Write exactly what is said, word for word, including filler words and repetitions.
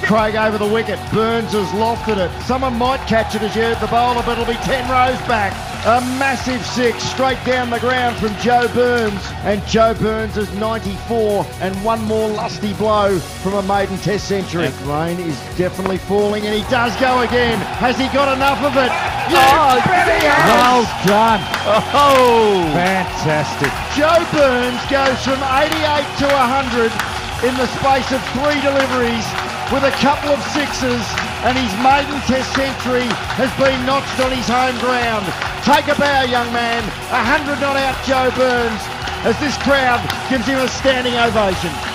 Craig over the wicket. Burns has lofted it. Someone might catch it as you heard the bowler, but it'll be ten rows back. A massive six straight down the ground from Joe Burns. And Joe Burns is ninety-four and one more lusty blow from a maiden test century. And rain is definitely falling and he does go again. Has he got enough of it? Oh, Well done. Oh, Fantastic. Joe Burns goes from eighty-eight to one hundred in the space of three deliveries with a couple of sixes, and his maiden test century has been notched on his home ground. Take a bow, young man. one hundred not out Joe Burns, as this crowd gives him a standing ovation.